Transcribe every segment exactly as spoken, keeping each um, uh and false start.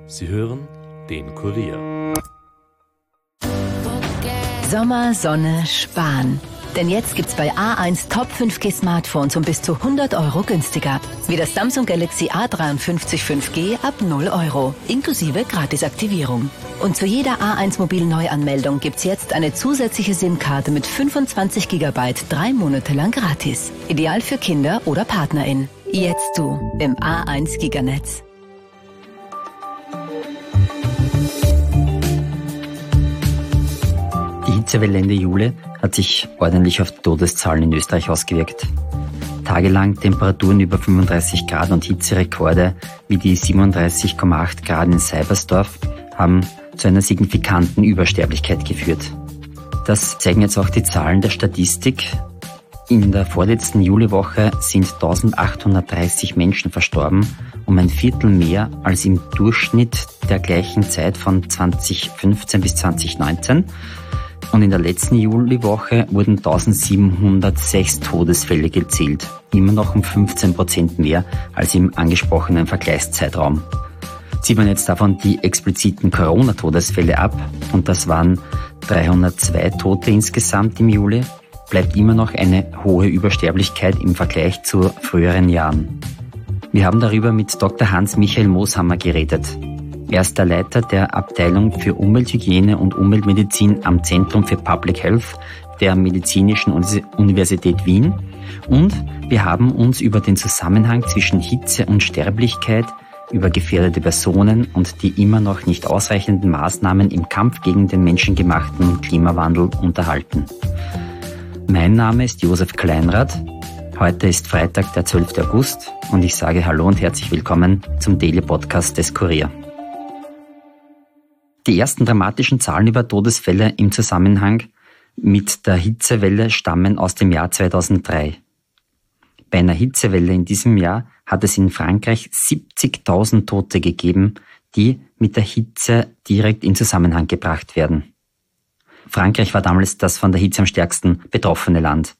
Sie hören den Kurier. Sommer, Sonne, Sparen. Denn jetzt gibt's bei A eins Top fünf G Smartphones um bis zu hundert Euro günstiger. Wie das Samsung Galaxy A dreiundfünfzig fünf G ab null Euro, inklusive Gratisaktivierung. Und zu jeder A eins Mobil Neuanmeldung gibt's jetzt eine zusätzliche SIM-Karte mit fünfundzwanzig Gigabyte drei Monate lang gratis. Ideal für Kinder oder PartnerInnen. Jetzt du im A eins Giganetz. Die Hitzewelle Ende Juli hat sich ordentlich auf die Todeszahlen in Österreich ausgewirkt. Tagelang Temperaturen über fünfunddreißig Grad und Hitzerekorde wie die siebenunddreißig Komma acht Grad in Seibersdorf haben zu einer signifikanten Übersterblichkeit geführt. Das zeigen jetzt auch die Zahlen der Statistik. In der vorletzten Juliwoche sind eintausendachthundertdreißig Menschen verstorben, um ein Viertel mehr als im Durchschnitt der gleichen Zeit von zweitausendfünfzehn bis zweitausendneunzehn. Und in der letzten Juliwoche wurden eintausendsiebenhundertsechs Todesfälle gezählt, immer noch um fünfzehn Prozent mehr als im angesprochenen Vergleichszeitraum. Zieht man jetzt davon die expliziten Corona-Todesfälle ab, und das waren dreihundertzwei Tote insgesamt im Juli, bleibt immer noch eine hohe Übersterblichkeit im Vergleich zu früheren Jahren. Wir haben darüber mit Doktor Hans-Michael Moshammer geredet. Er ist der Leiter der Abteilung für Umwelthygiene und Umweltmedizin am Zentrum für Public Health der Medizinischen Universität Wien. Und wir haben uns über den Zusammenhang zwischen Hitze und Sterblichkeit, über gefährdete Personen und die immer noch nicht ausreichenden Maßnahmen im Kampf gegen den menschengemachten Klimawandel unterhalten. Mein Name ist Josef Kleinrath. Heute ist Freitag, der zwölfte August, und ich sage Hallo und herzlich willkommen zum Daily Podcast des Kurier. Die ersten dramatischen Zahlen über Todesfälle im Zusammenhang mit der Hitzewelle stammen aus dem Jahr zweitausenddrei. Bei einer Hitzewelle in diesem Jahr hat es in Frankreich siebzigtausend Tote gegeben, die mit der Hitze direkt in Zusammenhang gebracht werden. Frankreich war damals das von der Hitze am stärksten betroffene Land.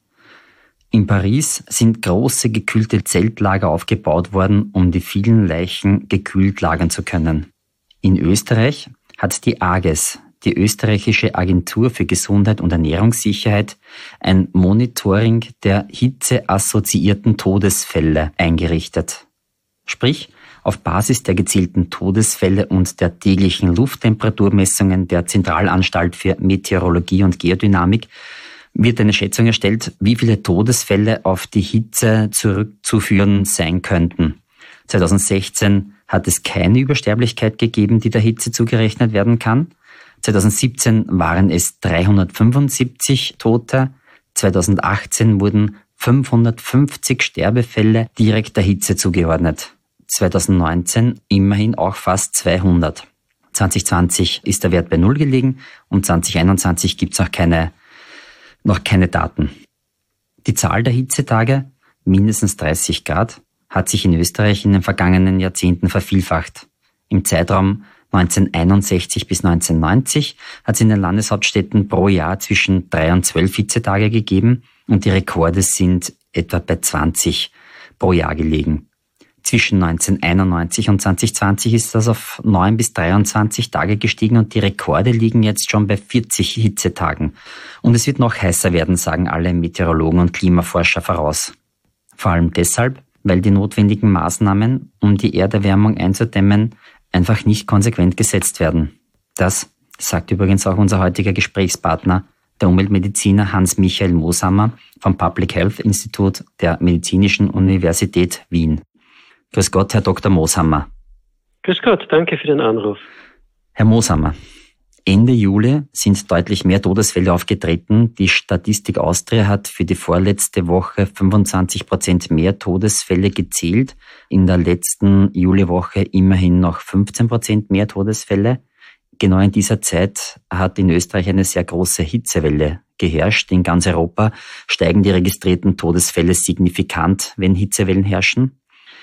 In Paris sind große gekühlte Zeltlager aufgebaut worden, um die vielen Leichen gekühlt lagern zu können. In Österreich hat die A G E S, die österreichische Agentur für Gesundheit und Ernährungssicherheit, ein Monitoring der hitzeassoziierten Todesfälle eingerichtet. Sprich, auf Basis der gezählten Todesfälle und der täglichen Lufttemperaturmessungen der Zentralanstalt für Meteorologie und Geodynamik wird eine Schätzung erstellt, wie viele Todesfälle auf die Hitze zurückzuführen sein könnten. zweitausendsechzehn hat es keine Übersterblichkeit gegeben, die der Hitze zugerechnet werden kann. zweitausendsiebzehn waren es dreihundertfünfundsiebzig Tote. zweitausendachtzehn wurden fünfhundertfünfzig Sterbefälle direkt der Hitze zugeordnet. zweitausendneunzehn immerhin auch fast zweihundert. zweitausendzwanzig ist der Wert bei null gelegen und zweitausendeinundzwanzig gibt es noch keine, noch keine Daten. Die Zahl der Hitzetage, mindestens dreißig Grad, hat sich in Österreich in den vergangenen Jahrzehnten vervielfacht. Im Zeitraum neunzehnhunderteinundsechzig bis neunzehnhundertneunzig hat es in den Landeshauptstädten pro Jahr zwischen drei und zwölf Hitzetage gegeben und die Rekorde sind etwa bei zwanzig pro Jahr gelegen. Zwischen neunzehnhunderteinundneunzig und zweitausendzwanzig ist das auf neun bis dreiundzwanzig Tage gestiegen und die Rekorde liegen jetzt schon bei vierzig Hitzetagen. Und es wird noch heißer werden, sagen alle Meteorologen und Klimaforscher voraus. Vor allem deshalb, weil die notwendigen Maßnahmen, um die Erderwärmung einzudämmen, einfach nicht konsequent gesetzt werden. Das sagt übrigens auch unser heutiger Gesprächspartner, der Umweltmediziner Hans-Michael Moshammer vom Public Health Institut der Medizinischen Universität Wien. Grüß Gott, Herr Doktor Moshammer. Grüß Gott, danke für den Anruf. Herr Moshammer, Ende Juli sind deutlich mehr Todesfälle aufgetreten. Die Statistik Austria hat für die vorletzte Woche fünfundzwanzig Prozent mehr Todesfälle gezählt. In der letzten Juliwoche immerhin noch fünfzehn Prozent mehr Todesfälle. Genau in dieser Zeit hat in Österreich eine sehr große Hitzewelle geherrscht. In ganz Europa steigen die registrierten Todesfälle signifikant, wenn Hitzewellen herrschen.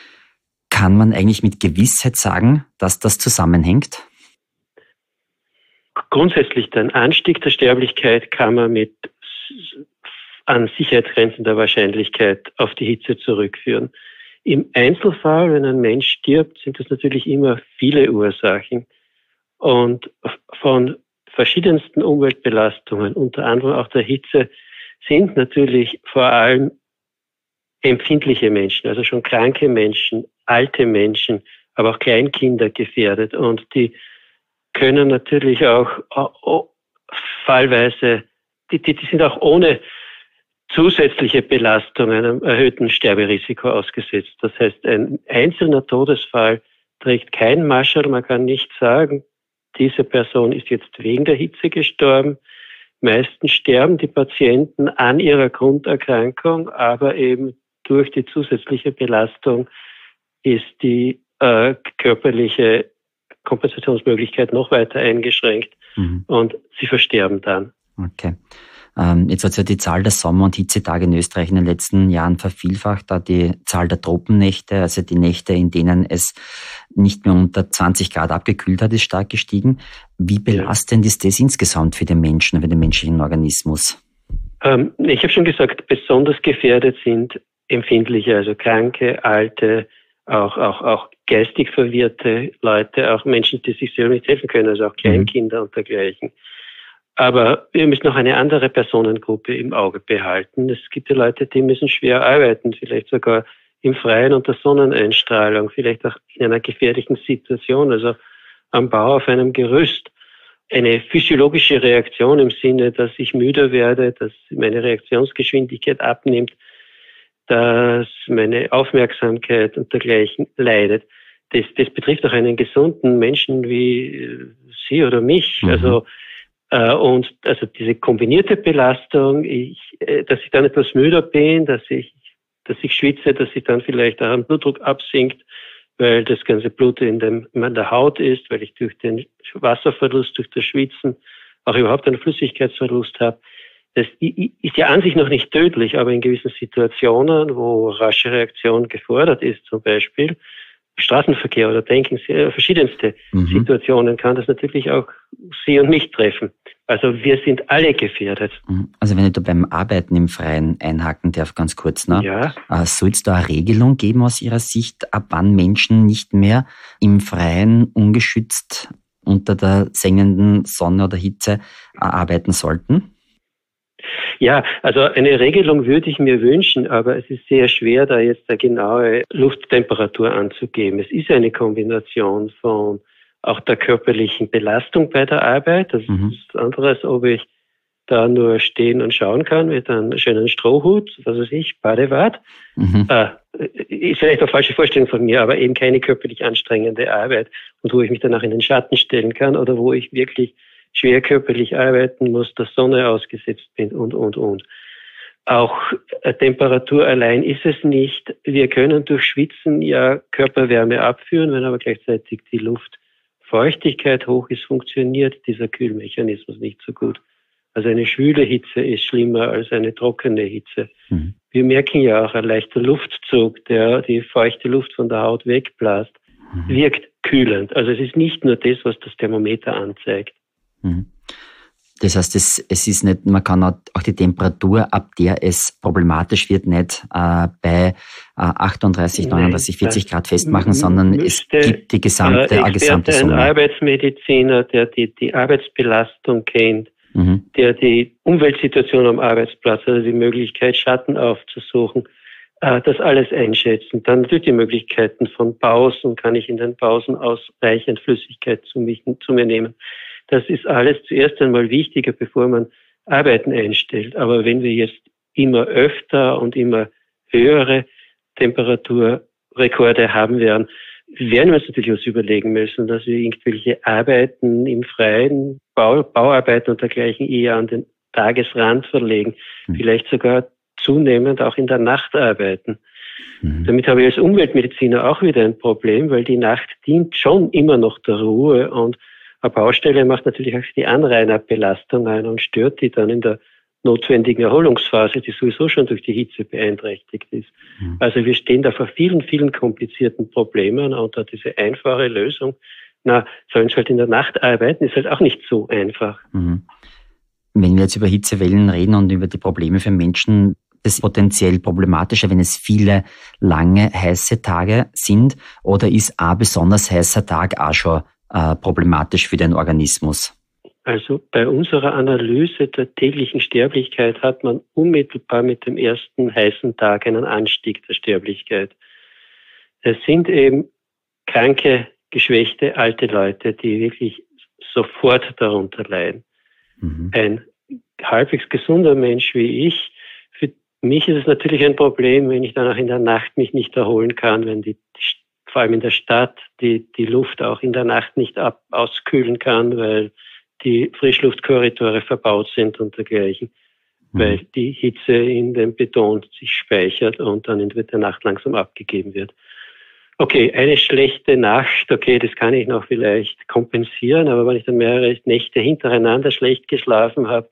Kann man eigentlich mit Gewissheit sagen, dass das zusammenhängt? Grundsätzlich den Anstieg der Sterblichkeit kann man mit an Sicherheitsgrenzen der Wahrscheinlichkeit auf die Hitze zurückführen. Im Einzelfall, wenn ein Mensch stirbt, sind das natürlich immer viele Ursachen. Und von verschiedensten Umweltbelastungen, unter anderem auch der Hitze, sind natürlich vor allem empfindliche Menschen, also schon kranke Menschen, alte Menschen, aber auch Kleinkinder gefährdet. Und die können natürlich auch oh, fallweise, die, die, die sind auch ohne zusätzliche Belastungen einem erhöhten Sterberisiko ausgesetzt. Das heißt, ein einzelner Todesfall trägt kein Mascherl. Man kann nicht sagen, diese Person ist jetzt wegen der Hitze gestorben. Meistens sterben die Patienten an ihrer Grunderkrankung, aber eben durch die zusätzliche Belastung ist die äh, körperliche Kompensationsmöglichkeit noch weiter eingeschränkt mhm. und sie versterben dann. Okay. Ähm, jetzt hat sich ja die Zahl der Sommer- und Hitzetage in Österreich in den letzten Jahren vervielfacht, da die Zahl der Tropennächte, also die Nächte, in denen es nicht mehr unter zwanzig Grad abgekühlt hat, ist stark gestiegen. Wie belastend ja. ist das insgesamt für den Menschen, für den menschlichen Organismus? Ähm, ich habe schon gesagt, besonders gefährdet sind Empfindliche, also Kranke, Alte, auch, auch, auch geistig verwirrte Leute, auch Menschen, die sich selber nicht helfen können, also auch Kleinkinder mhm. und dergleichen. Aber wir müssen noch eine andere Personengruppe im Auge behalten. Es gibt ja Leute, die müssen schwer arbeiten, vielleicht sogar im Freien unter Sonneneinstrahlung, vielleicht auch in einer gefährlichen Situation, also am Bau auf einem Gerüst. Eine physiologische Reaktion im Sinne, dass ich müder werde, dass meine Reaktionsgeschwindigkeit abnimmt, dass meine Aufmerksamkeit und dergleichen leidet. Das, das betrifft auch einen gesunden Menschen wie Sie oder mich. Mhm. Also äh, und also diese kombinierte Belastung, ich, äh, dass ich dann etwas müder bin, dass ich, dass ich schwitze, dass ich dann vielleicht auch ein Blutdruck absinkt, weil das ganze Blut in, dem, in der Haut ist, weil ich durch den Wasserverlust, durch das Schwitzen auch überhaupt einen Flüssigkeitsverlust habe. Das ist ja an sich noch nicht tödlich, aber in gewissen Situationen, wo rasche Reaktion gefordert ist, zum Beispiel Straßenverkehr oder denken Sie, verschiedenste mhm. Situationen, kann das natürlich auch Sie und mich treffen. Also wir sind alle gefährdet. Also wenn ich da beim Arbeiten im Freien einhaken darf, ganz kurz, ne? Ja. Soll es da eine Regelung geben aus Ihrer Sicht, ab wann Menschen nicht mehr im Freien ungeschützt unter der sengenden Sonne oder Hitze arbeiten sollten? Ja, also eine Regelung würde ich mir wünschen, aber es ist sehr schwer, da jetzt eine genaue Lufttemperatur anzugeben. Es ist eine Kombination von auch der körperlichen Belastung bei der Arbeit. Das mhm. ist was anderes, ob ich da nur stehen und schauen kann mit einem schönen Strohhut, was weiß ich, Badewart. Mhm. Äh, ist vielleicht eine falsche Vorstellung von mir, aber eben keine körperlich anstrengende Arbeit und wo ich mich danach in den Schatten stellen kann oder wo ich wirklich schwer körperlich arbeiten muss, der Sonne ausgesetzt bin und, und, und. Auch Temperatur allein ist es nicht. Wir können durch Schwitzen ja Körperwärme abführen, wenn aber gleichzeitig die Luftfeuchtigkeit hoch ist, funktioniert dieser Kühlmechanismus nicht so gut. Also eine schwüle Hitze ist schlimmer als eine trockene Hitze. Mhm. Wir merken ja auch, ein leichter Luftzug, der die feuchte Luft von der Haut wegbläst, mhm. wirkt kühlend. Also es ist nicht nur das, was das Thermometer anzeigt. Das heißt, es, es ist nicht, man kann auch die Temperatur, ab der es problematisch wird, nicht äh, bei äh, achtunddreißig, neununddreißig, vierzig Grad festmachen, sondern es gibt die gesamte, äh, gesamte Summe. Ein Arbeitsmediziner, der die, die Arbeitsbelastung kennt, mhm. der die Umweltsituation am Arbeitsplatz, also die Möglichkeit, Schatten aufzusuchen, äh, das alles einschätzen. Dann natürlich die Möglichkeiten von Pausen, kann ich in den Pausen ausreichend Flüssigkeit zu, mich, zu mir nehmen. Das ist alles zuerst einmal wichtiger, bevor man Arbeiten einstellt. Aber wenn wir jetzt immer öfter und immer höhere Temperaturrekorde haben werden, werden wir uns natürlich was überlegen müssen, dass wir irgendwelche Arbeiten im Freien, Bau, Bauarbeiten und dergleichen eher an den Tagesrand verlegen. Mhm. Vielleicht sogar zunehmend auch in der Nacht arbeiten. Mhm. Damit habe ich als Umweltmediziner auch wieder ein Problem, weil die Nacht dient schon immer noch der Ruhe und eine Baustelle macht natürlich auch die Anrainerbelastung ein und stört die dann in der notwendigen Erholungsphase, die sowieso schon durch die Hitze beeinträchtigt ist. Mhm. Also wir stehen da vor vielen, vielen komplizierten Problemen und da diese einfache Lösung, na, sollen sie halt in der Nacht arbeiten, ist halt auch nicht so einfach. Mhm. Wenn wir jetzt über Hitzewellen reden und über die Probleme für Menschen, das potenziell problematischer, wenn es viele lange heiße Tage sind, oder ist ein besonders heißer Tag auch schon äh, problematisch für den Organismus? Also bei unserer Analyse der täglichen Sterblichkeit hat man unmittelbar mit dem ersten heißen Tag einen Anstieg der Sterblichkeit. Es sind eben kranke, geschwächte, alte Leute, die wirklich sofort darunter leiden. Mhm. Ein halbwegs gesunder Mensch wie ich, für mich ist es natürlich ein Problem, wenn ich dann auch in der Nacht mich nicht erholen kann, wenn die, vor allem in der Stadt, die, die Luft auch in der Nacht nicht ab, auskühlen kann, weil die Frischluftkorridore verbaut sind und dergleichen, mhm. weil die Hitze in dem Beton sich speichert und dann in der Nacht langsam abgegeben wird. Okay, eine schlechte Nacht, okay, das kann ich noch vielleicht kompensieren, aber wenn ich dann mehrere Nächte hintereinander schlecht geschlafen habe,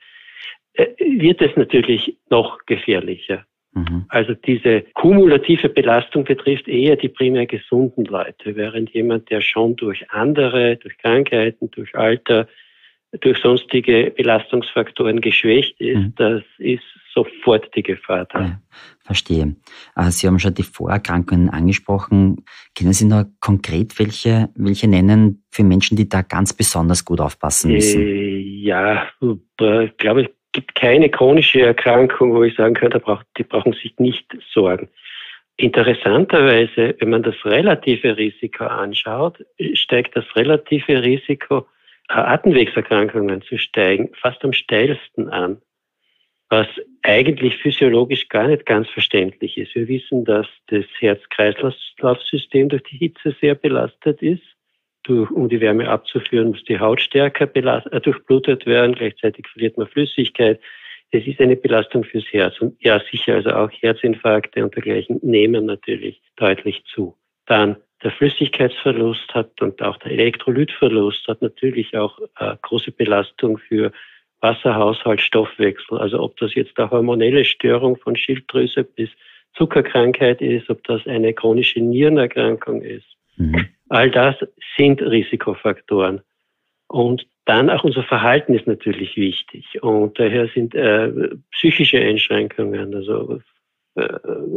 wird es natürlich noch gefährlicher. Mhm. Also diese kumulative Belastung betrifft eher die primär gesunden Leute, während jemand, der schon durch andere, durch Krankheiten, durch Alter, durch sonstige Belastungsfaktoren geschwächt ist, mhm. das ist sofort die Gefahr da. Ja, verstehe. Sie haben schon die Vorerkrankungen angesprochen. Können Sie noch konkret welche, welche nennen für Menschen, die da ganz besonders gut aufpassen müssen? Äh, ja, ich glaube, es gibt keine chronische Erkrankung, wo ich sagen kann, da braucht, die brauchen sich nicht sorgen. Interessanterweise, wenn man das relative Risiko anschaut, steigt das relative Risiko, Atemwegserkrankungen zu steigen, fast am steilsten an, was eigentlich physiologisch gar nicht ganz verständlich ist. Wir wissen, dass das Herz-Kreislauf-System durch die Hitze sehr belastet ist. Durch, um die Wärme abzuführen, muss die Haut stärker belast- äh, durchblutet werden, gleichzeitig verliert man Flüssigkeit. Es ist eine Belastung fürs Herz. Und ja, sicher, also auch Herzinfarkte und dergleichen nehmen natürlich deutlich zu. Dann der Flüssigkeitsverlust hat und auch der Elektrolytverlust hat natürlich auch äh, große Belastung für Wasserhaushalt, Stoffwechsel. Also ob das jetzt eine hormonelle Störung von Schilddrüse bis Zuckerkrankheit ist, ob das eine chronische Nierenerkrankung ist. Mhm. All das sind Risikofaktoren. Und dann auch unser Verhalten ist natürlich wichtig. Und daher sind äh, psychische Einschränkungen, also äh,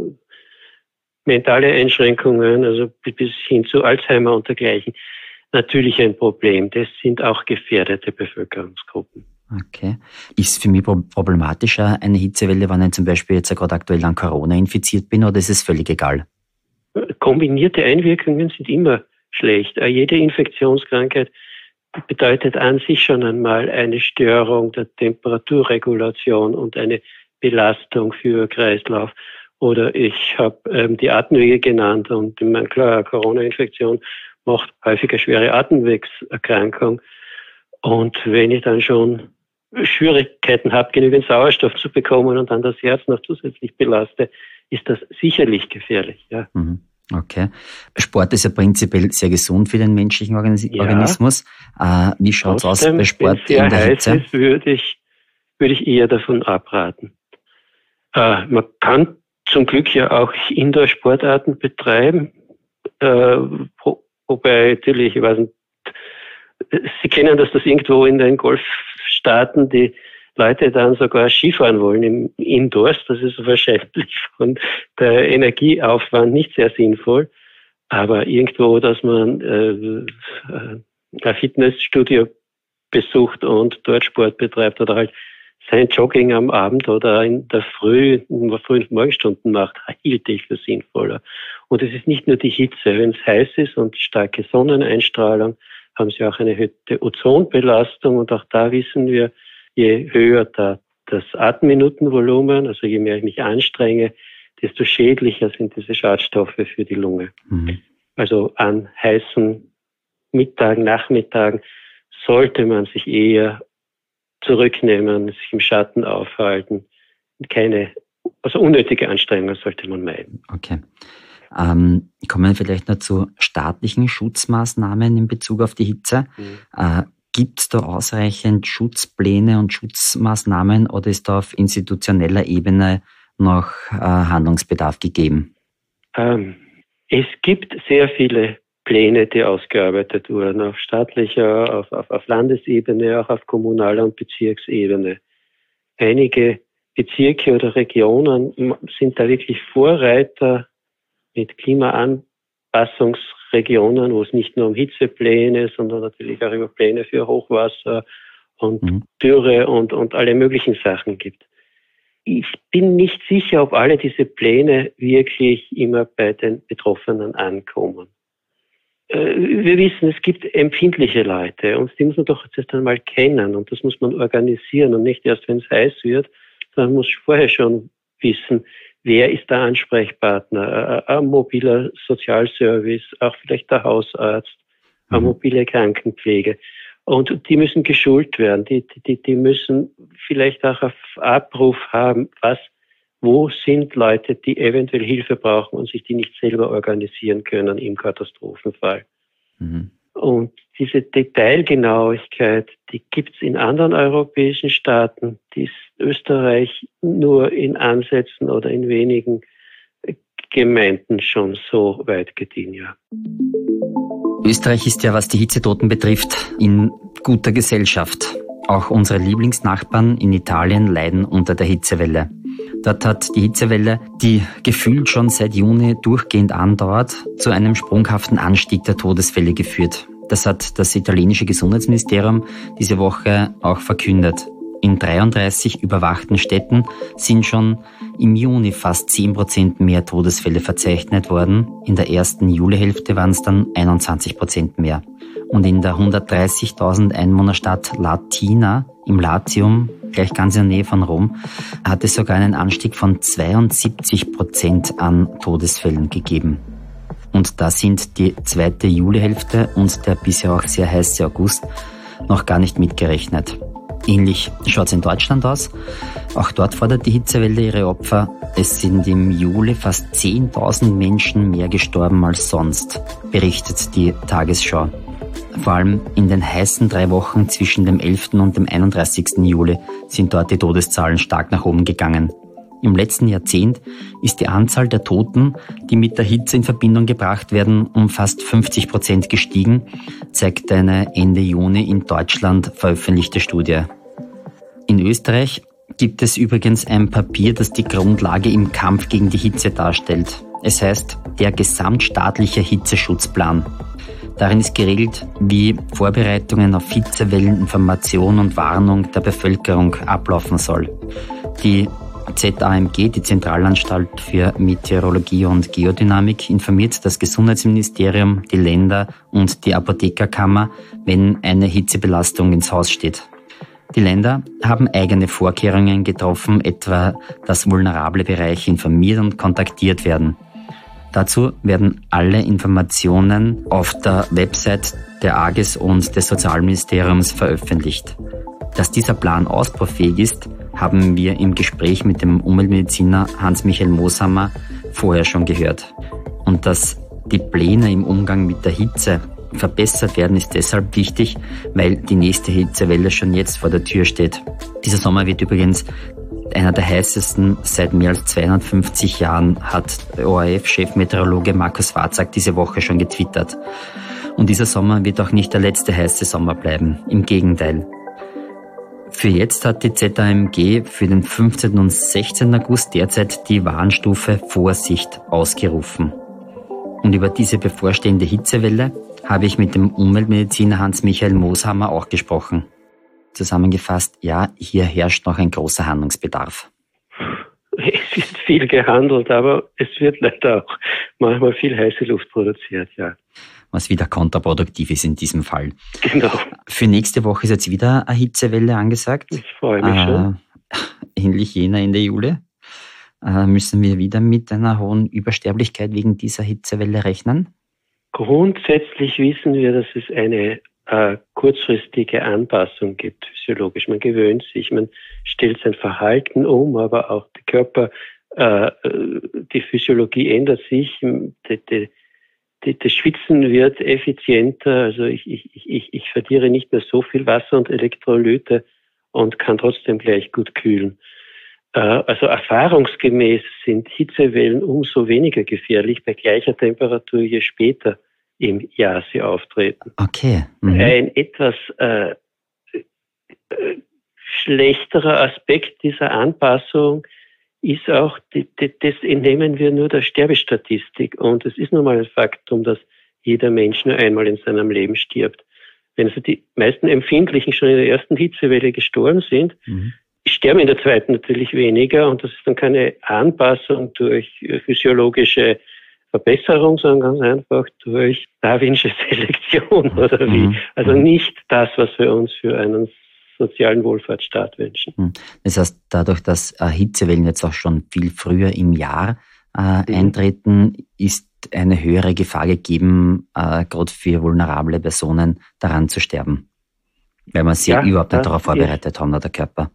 mentale Einschränkungen, also bis hin zu Alzheimer und dergleichen, natürlich ein Problem. Das sind auch gefährdete Bevölkerungsgruppen. Okay. Ist für mich problematischer eine Hitzewelle, wenn ich zum Beispiel jetzt gerade aktuell an Corona infiziert bin, oder ist es völlig egal? Kombinierte Einwirkungen sind immer schlecht. Jede Infektionskrankheit bedeutet an sich schon einmal eine Störung der Temperaturregulation und eine Belastung für Kreislauf. Oder ich habe ähm, die Atemwege genannt und ich meine, klar, Corona-Infektion macht häufiger schwere Atemwegserkrankung. Und wenn ich dann schon Schwierigkeiten habe, genügend Sauerstoff zu bekommen und dann das Herz noch zusätzlich belaste, ist das sicherlich gefährlich. Ja. Okay. Sport ist ja prinzipiell sehr gesund für den menschlichen Organis- ja. Organismus. Äh, wie schaut es aus bei Sport wenn in der heiß Hitze? Ist, würde ich, würde ich eher davon abraten. Äh, man kann zum Glück ja auch Indoor-Sportarten betreiben, äh, wo, wobei natürlich, ich weiß nicht, Sie kennen das, dass irgendwo in den Golfstaaten die Leute dann sogar Skifahren wollen im Indoors. Das ist wahrscheinlich von der Energieaufwand nicht sehr sinnvoll. Aber irgendwo, dass man äh, ein Fitnessstudio besucht und dort Sport betreibt oder halt sein Jogging am Abend oder in der Früh, in der frühen Morgenstunden macht, hielt ich für sinnvoller. Und es ist nicht nur die Hitze. Wenn es heiß ist und starke Sonneneinstrahlung, haben sie auch eine erhöhte Ozonbelastung. Und auch da wissen wir, je höher da das Atemminutenvolumen, also je mehr ich mich anstrenge, desto schädlicher sind diese Schadstoffe für die Lunge. Mhm. Also an heißen Mittagen, Nachmittagen sollte man sich eher zurücknehmen, sich im Schatten aufhalten. Keine, also unnötige Anstrengungen sollte man meiden. Okay. Ähm, kommen wir vielleicht noch zu staatlichen Schutzmaßnahmen in Bezug auf die Hitze. Mhm. Äh, Gibt es da ausreichend Schutzpläne und Schutzmaßnahmen oder ist da auf institutioneller Ebene noch äh, Handlungsbedarf gegeben? Ähm, es gibt sehr viele Pläne, die ausgearbeitet wurden, auf staatlicher, auf, auf, auf Landesebene, auch auf kommunaler und Bezirksebene. Einige Bezirke oder Regionen sind da wirklich Vorreiter mit Klimaanpassungsregionen, wo es nicht nur um Hitzepläne, sondern natürlich auch über Pläne für Hochwasser und mhm. Dürre und, und alle möglichen Sachen gibt. Ich bin nicht sicher, ob alle diese Pläne wirklich immer bei den Betroffenen ankommen. Wir wissen, es gibt empfindliche Leute und die muss man doch jetzt einmal kennen und das muss man organisieren und nicht erst, wenn es heiß wird, sondern man muss vorher schon wissen, wer ist der Ansprechpartner, ein mobiler Sozialservice, auch vielleicht der Hausarzt, eine mobile Krankenpflege. Und die müssen geschult werden, die, die, die müssen vielleicht auch auf Abruf haben, was, wo sind Leute, die eventuell Hilfe brauchen und sich die nicht selber organisieren können im Katastrophenfall. Mhm. Und diese Detailgenauigkeit, die gibt es in anderen europäischen Staaten, die ist Österreich nur in Ansätzen oder in wenigen Gemeinden schon so weit gediehen, ja. Österreich ist ja, was die Hitzetoten betrifft, in guter Gesellschaft. Auch unsere Lieblingsnachbarn in Italien leiden unter der Hitzewelle. Dort hat die Hitzewelle, die gefühlt schon seit Juni durchgehend andauert, zu einem sprunghaften Anstieg der Todesfälle geführt. Das hat das italienische Gesundheitsministerium diese Woche auch verkündet. In dreiunddreißig überwachten Städten sind schon im Juni fast zehn Prozent mehr Todesfälle verzeichnet worden. In der ersten Julihälfte waren es dann einundzwanzig Prozent mehr. Und in der hundertdreißigtausend Einwohnerstadt Latina im Latium, gleich ganz in der Nähe von Rom, hat es sogar einen Anstieg von zweiundsiebzig Prozent an Todesfällen gegeben. Und da sind die zweite Julihälfte und der bisher auch sehr heiße August noch gar nicht mitgerechnet. Ähnlich schaut es in Deutschland aus. Auch dort fordert die Hitzewelle ihre Opfer. Es sind im Juli fast zehntausend Menschen mehr gestorben als sonst, berichtet die Tagesschau. Vor allem in den heißen drei Wochen zwischen dem elften und dem einunddreißigsten Juli sind dort die Todeszahlen stark nach oben gegangen. Im letzten Jahrzehnt ist die Anzahl der Toten, die mit der Hitze in Verbindung gebracht werden, um fast fünfzig Prozent gestiegen, zeigt eine Ende Juni in Deutschland veröffentlichte Studie. In Österreich gibt es übrigens ein Papier, das die Grundlage im Kampf gegen die Hitze darstellt. Es heißt der gesamtstaatliche Hitzeschutzplan. Darin ist geregelt, wie Vorbereitungen auf Hitzewellen, Information und Warnung der Bevölkerung ablaufen soll. Die Z A M G, die Zentralanstalt für Meteorologie und Geodynamik, informiert das Gesundheitsministerium, die Länder und die Apothekerkammer, wenn eine Hitzebelastung ins Haus steht. Die Länder haben eigene Vorkehrungen getroffen, etwa dass vulnerable Bereiche informiert und kontaktiert werden. Dazu werden alle Informationen auf der Website der A G E S und des Sozialministeriums veröffentlicht. Dass dieser Plan ausbaufähig ist, haben wir im Gespräch mit dem Umweltmediziner Hans-Michael Mooshammer vorher schon gehört. Und dass die Pläne im Umgang mit der Hitze verbessert werden, ist deshalb wichtig, weil die nächste Hitzewelle schon jetzt vor der Tür steht. Dieser Sommer wird übrigens einer der heißesten seit mehr als zweihundertfünfzig Jahren, hat O R F-Chefmeteorologe Markus Warzak diese Woche schon getwittert. Und dieser Sommer wird auch nicht der letzte heiße Sommer bleiben. Im Gegenteil. Für jetzt hat die Z A M G für den fünfzehnten und sechzehnten August derzeit die Warnstufe Vorsicht ausgerufen. Und über diese bevorstehende Hitzewelle habe ich mit dem Umweltmediziner Hans-Michael Mooshammer auch gesprochen. Zusammengefasst, ja, hier herrscht noch ein großer Handlungsbedarf. Es wird viel gehandelt, aber es wird leider auch manchmal viel heiße Luft produziert, ja. Was wieder kontraproduktiv ist in diesem Fall. Genau. Für nächste Woche ist jetzt wieder eine Hitzewelle angesagt. Ich freue mich äh, schon. Ähnlich jener Ende Juli. Äh, müssen wir wieder mit einer hohen Übersterblichkeit wegen dieser Hitzewelle rechnen? Grundsätzlich wissen wir, dass es eine äh, kurzfristige Anpassung gibt, physiologisch. Man gewöhnt sich, man stellt sein Verhalten um, aber auch der Körper, äh, die Physiologie ändert sich, die, die, die, das Schwitzen wird effizienter, also ich, ich, ich, ich verliere nicht mehr so viel Wasser und Elektrolyte und kann trotzdem gleich gut kühlen. Äh, also erfahrungsgemäß sind Hitzewellen umso weniger gefährlich bei gleicher Temperatur, je später im Jahr sie auftreten. Okay. Mhm. Ein etwas äh, schlechterer Aspekt dieser Anpassung ist auch, die, die, das entnehmen wir nur der Sterbestatistik. Und es ist nun mal ein Faktum, dass jeder Mensch nur einmal in seinem Leben stirbt. Wenn also die meisten Empfindlichen schon in der ersten Hitzewelle gestorben sind, mhm. sterben in der zweiten natürlich weniger. Und das ist dann keine Anpassung durch physiologische Verbesserung, sondern ganz einfach durch darwinsche Selektion oder wie. Also nicht das, was wir uns für einen sozialen Wohlfahrtsstaat wünschen. Das heißt, dadurch, dass Hitzewellen jetzt auch schon viel früher im Jahr äh, mhm. eintreten, ist eine höhere Gefahr gegeben, äh, gerade für vulnerable Personen daran zu sterben. Weil man sie ja, überhaupt nicht darauf vorbereitet haben, der Körper.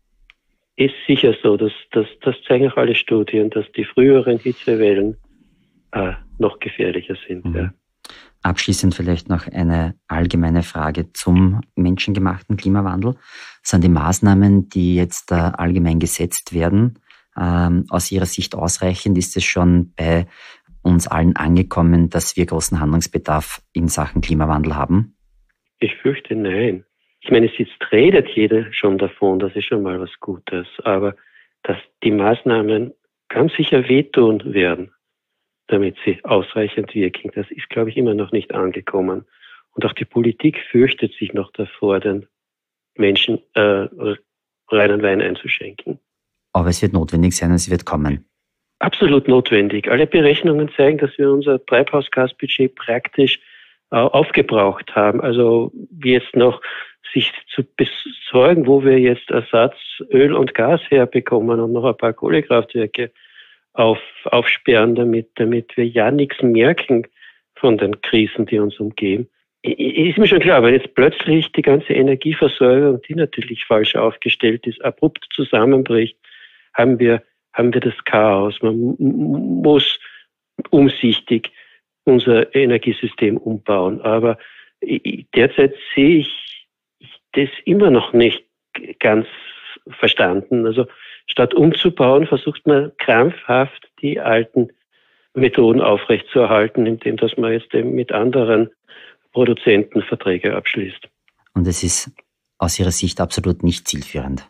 Ist sicher so. Das, das, das zeigen auch alle Studien, dass die früheren Hitzewellen äh, noch gefährlicher sind. Mhm. Ja. Abschließend vielleicht noch eine allgemeine Frage zum menschengemachten Klimawandel. Sind die Maßnahmen, die jetzt äh, allgemein gesetzt werden, ähm, aus Ihrer Sicht ausreichend? Ist es schon bei uns allen angekommen, dass wir großen Handlungsbedarf in Sachen Klimawandel haben? Ich fürchte nein. Ich meine, es jetzt redet jeder schon davon, das ist schon mal was Gutes, aber dass die Maßnahmen ganz sicher wehtun werden, damit sie ausreichend wirken, das ist, glaube ich, immer noch nicht angekommen. Und auch die Politik fürchtet sich noch davor, den Menschen äh, reinen Wein einzuschenken. Aber es wird notwendig sein und es wird kommen. Absolut notwendig. Alle Berechnungen zeigen, dass wir unser Treibhausgasbudget praktisch äh, aufgebraucht haben. Also wie jetzt noch sich zu besorgen, wo wir jetzt Ersatz Öl und Gas herbekommen und noch ein paar Kohlekraftwerke auf, aufsperren, damit, damit wir ja nichts merken von den Krisen, die uns umgeben. Ist mir schon klar, wenn jetzt plötzlich die ganze Energieversorgung, die natürlich falsch aufgestellt ist, abrupt zusammenbricht, haben wir, haben wir das Chaos. Man muss umsichtig unser Energiesystem umbauen. Aber derzeit sehe ich das immer noch nicht ganz verstanden. Also statt umzubauen, versucht man krampfhaft die alten Methoden aufrechtzuerhalten, indem dass man jetzt eben mit anderen Produzenten Verträge abschließt. Und es ist aus Ihrer Sicht absolut nicht zielführend?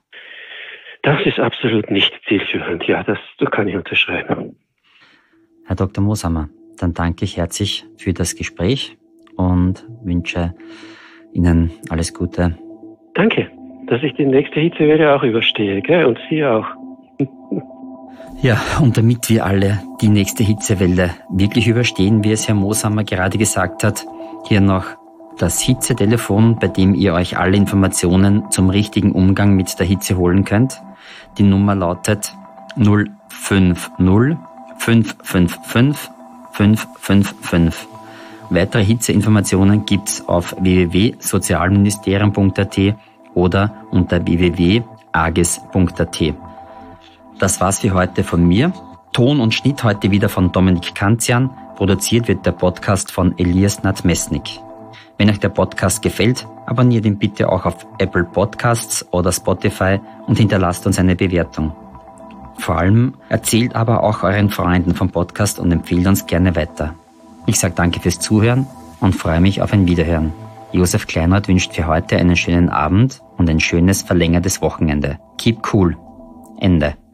Das ist absolut nicht zielführend, ja, das, das kann ich unterschreiben. Herr Doktor Mooshammer, dann danke ich herzlich für das Gespräch und wünsche Ihnen alles Gute. Danke, dass ich die nächste Hitzewelle auch überstehe, gell? Und Sie auch. Ja, und damit wir alle die nächste Hitzewelle wirklich überstehen, wie es Herr Mooshammer gerade gesagt hat, hier noch das Hitzetelefon, bei dem ihr euch alle Informationen zum richtigen Umgang mit der Hitze holen könnt. Die Nummer lautet null fünf null fünf fünf fünf fünf fünf fünf. Weitere Hitzeinformationen gibt's auf w w w punkt sozialministerium punkt a t oder unter w w w punkt ages punkt a t. Das war's für heute von mir. Ton und Schnitt heute wieder von Dominik Kanzian. Produziert wird der Podcast von Elias Nadmesnik. Wenn euch der Podcast gefällt, abonniert ihn bitte auch auf Apple Podcasts oder Spotify und hinterlasst uns eine Bewertung. Vor allem erzählt aber auch euren Freunden vom Podcast und empfehlt uns gerne weiter. Ich sage danke fürs Zuhören und freue mich auf ein Wiederhören. Josef Kleinert wünscht für heute einen schönen Abend und ein schönes verlängertes Wochenende. Keep cool. Ende.